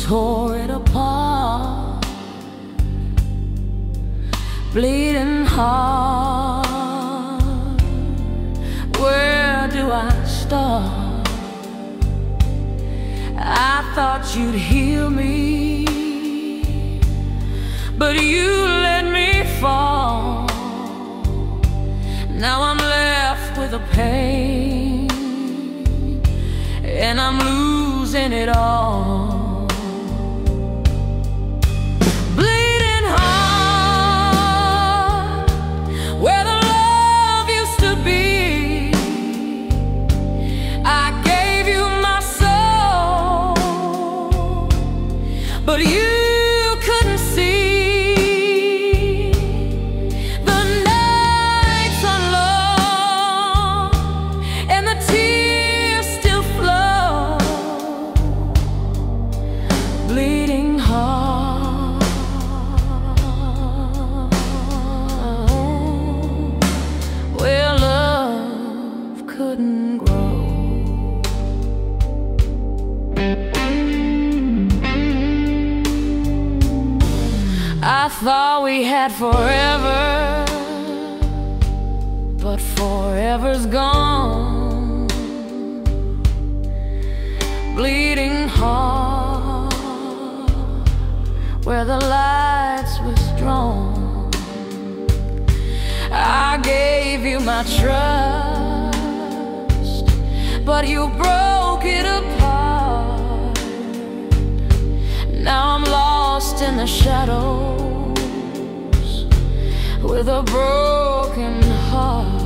tore it apart, bleeding heart. Where do I start? I thought you'd heal me, but you let me fall. Now I'm left with the pain, and I'm losing it all. Bleeding heart, where the love used to be. I gave you my soul, but you couldn't see. Bleeding heart, where love couldn't grow. I thought we had forever, but forever's gone. Bleeding heart, where the lights withdrawn. I gave you my trust, but you broke it apart. Now I'm lost in the shadows with a broken heart.